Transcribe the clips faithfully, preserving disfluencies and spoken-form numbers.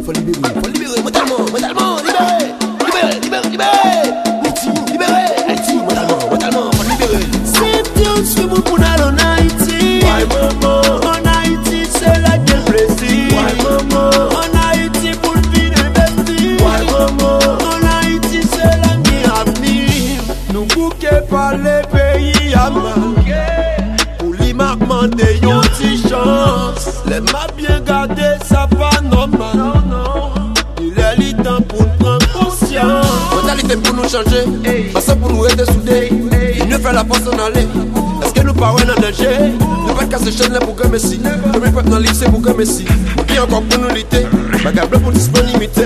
faut libérer, faut libérer, mentalement, mentalement, libérer, libérer, libérer, libérer. Haïti, libérer, Haïti, mentalement, mentalement, faut libérer. C'est bien, c'est bon pour aller en Haïti. Ouais, maman, en Haïti, c'est là qu'il y a le plaisir. Ouais, maman, en Haïti, pour le vide investi. Ouais, maman, en Haïti, c'est là qu'il y a l'avenir. Nous bouquons par les pays à manquer. Pour l'immarquement des yon ti chance. Les m'a bien gardé, ça pas normal. Non, non. Il est le temps pour nous prendre conscience. Mentalité pour nous changer, parce que pour nous être soudés. Il ne fait la force en aller. Est-ce que nous parlons en danger? Ne pas casser chaîne là pour que Messi. Comme il peut dans l'I C pour que Messi. Qui encore pour nous lutter? Bagarre bleu pour disponibilité.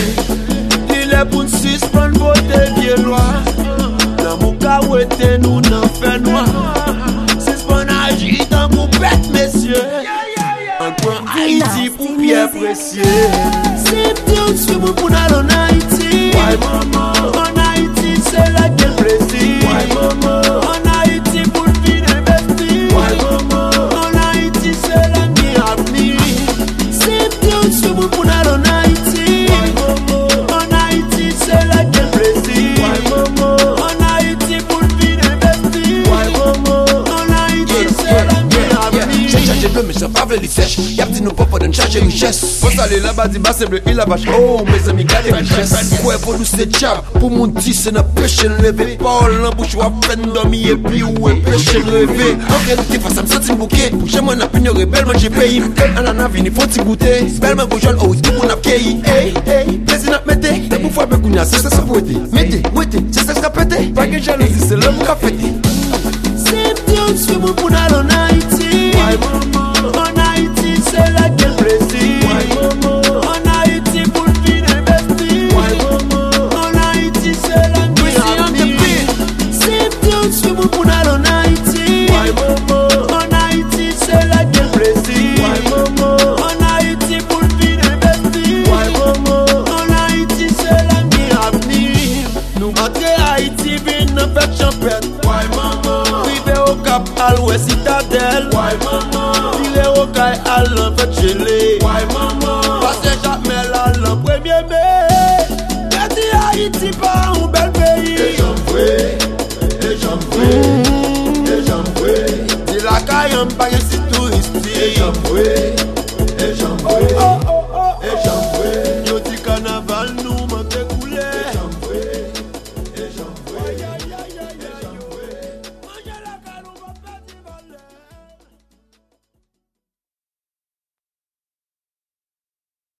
Il est pour nous suspendre voter vieille loi. Dans mon cas où était nous n'en fait noir. Suspendre agit dans mon bête messieurs. On prend Haïti pour bien apprécier. C'est bien sûr pour aller en Haïti. Ouais maman, en Haïti c'est là qu'il y a le plaisir. Ouais maman, en Haïti pour le vide investi. Ouais maman, en Haïti c'est là qu'il y a l'avenir. C'est bien sûr pour aller en Haïti. Ouais maman, en Haïti c'est là qu'il y a le plaisir. Ouais maman, en Haïti pour le vide investi. Ouais maman, en Haïti c'est là qu'il y a l'avenir. J'ai changé bleu mais j'ai pas voulu sèche. Y'a petit nous pas pour nous changer richesse. Faut aller là-bas, dis bah c'est bleu, il a vache. Oh, mes amis, gardez richesse. Ouais, pour nous c'est diable. Pour mon dit, c'est notre péché levé. Parole en bouche, ou à peine dormir. Et puis, où est péché levé. En réalité, face à me sentir bouquet. Chez moi, n'a pas ignoré, bellement j'ai payé. En a navi, il faut t'y goûter. Bellement, vous jeune, oh, c'est qu'on a payé. Hey, hey, plaisir n'a mettez. T'es pour faire me c'est ça, ça pour aider. Mettez, mettez, c'est ça, ça pété. Pas que jalousie, c'est l'homme qui a fêté. C'est bien, c'est bon pour aller en Haïti. Ouais, maman. En Haïti, c'est là qu'il y a le plaisir. Ouais, maman. En Haïti, pour le vide investi. Ouais, maman. En Haïti, c'est là qu'il y a l'avenir. C'est bien, c'est bon pour aller en Haïti. Ouais, maman. En Haïti, c'est là qu'il y a le plaisir. Ouais, maman. En Haïti, pour le vide investi. Ouais, maman. En Haïti, c'est là qu'il y a l'avenir. Nous entrer Haïti, vine en fête champêtre. Ouais, maman. Rive au Cap, à l'ouest citadelle. Ouais, maman. Il est au Caille, à l'en fait gelé. Ouais, maman. Passez jamais là, l'an premier mai. Y'a dit Haïti, pas un bel pays. Et j'en veux, et j'en veux, et j'en veux. Dis la caille, on pas ici.